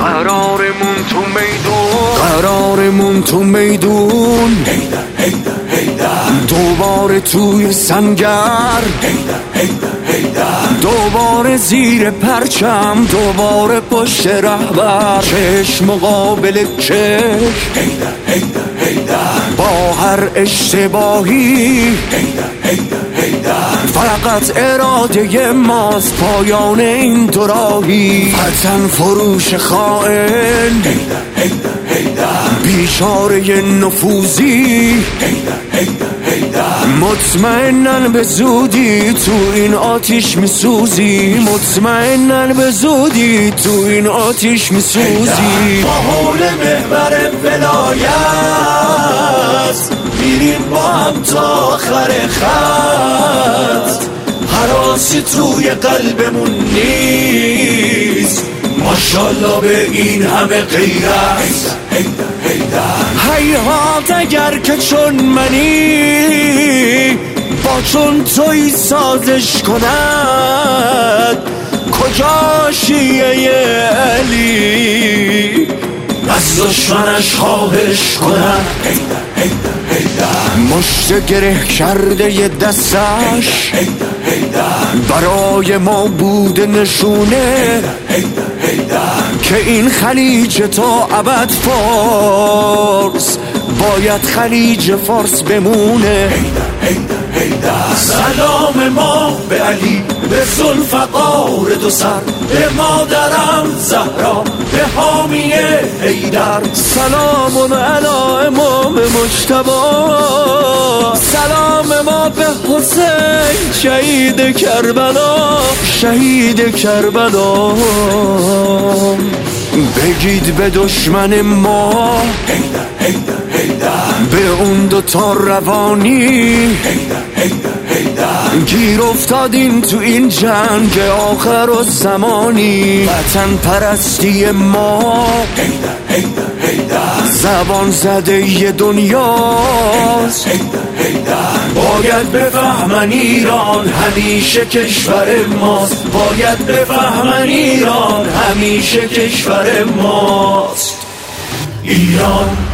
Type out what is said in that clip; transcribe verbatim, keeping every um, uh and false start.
قرارمون تو میدون، قرارمون تو میدون. هیدر هیدر هیدر دوباره توی سنگر، هیدر هیدر هیدر دوباره زیر پرچم، دوباره پشت رهبر، چشم مقابل چشم. هیدر هیدر هیدر با هر اشتباهی، هیدر هیدر هیدر فقط اراده ماست پایان این دو راهی. وطن فروش خائن، هیدر هیدر هیدر بیچاره نفوذی، هیدر هیدر هیدر مطمئنن به زودی تو این آتیش میسوزی، مطمئنن به زودی تو این آتیش میسوزی. با حول محور ولایت میریم با هم تا آخر خط، هراسی توی قلبمون نیست، ماشالله به این همه غیرت. هیدر هیدر هیهات اگر که چون منی با چون توی سازش کند، کجا شیعه علی از دشمنش خواهش کند. هیدر هیدر هیدر مشت گره کرده ی دستش هیدر هیدر برای ما بوده نشونه، هیدر هیدر که این خلیج تا ابد فارس باید خلیج فارس بمونه. هیدر هیدر هیدر سلام ما به علی، به ذوالفقار دو سر، به مادرم زهرا، به حامی هیدر. سلام علی امام مجتبی، سلام ما به حسین شهید کربلا، شهید کربلا. بگید به دشمن ما، هیدر هیدر هیدر به اون دوتا روانی، هیدر هیدر هیدر گیر افتادیم تو این جنگ آخر و زمانی. وطن پرستی ما، هیدر هیدر هیدر زبان زده ی دنیاست، هیدر هیدر باید بفهمن ایران همیشه کشور ماست، باید بفهمن ایران همیشه کشور ماست. ایران